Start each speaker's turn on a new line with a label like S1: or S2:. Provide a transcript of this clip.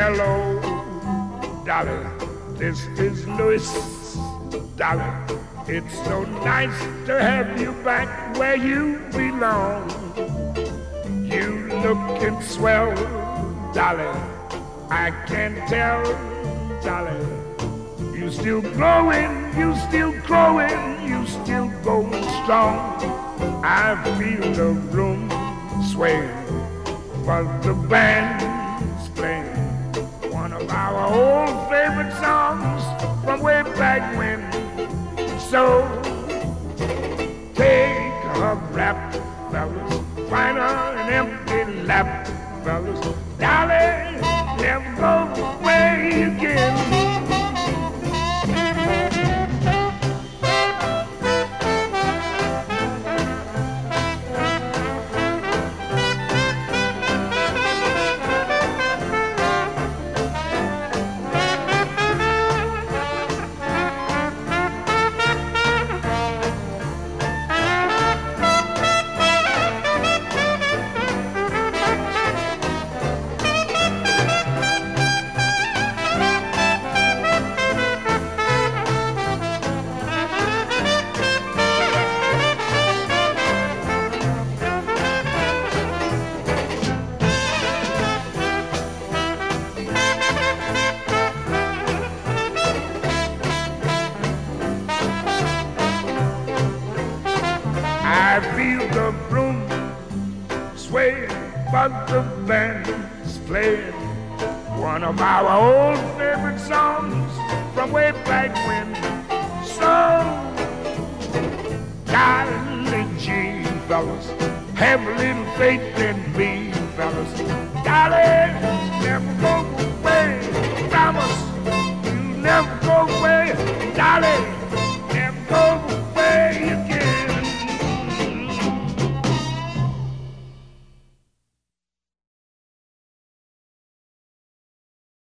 S1: Hello, Dolly, this is Louis. Dolly, it's so nice to have you back where you belong. You looking swell, Dolly, I can tell, Dolly. You still growing, you still growing, you still going strong. I feel the room sway, but the band's playing one of our old favorite songs from way back when. So take a rap, fellas, find her an empty lap, fellas. Dolly, never go away again. I feel the room sway, but the band's playing one of our old favorite songs from way back when. So, darling G, fellas, have a little faith in me, fellas. Darling, never go away.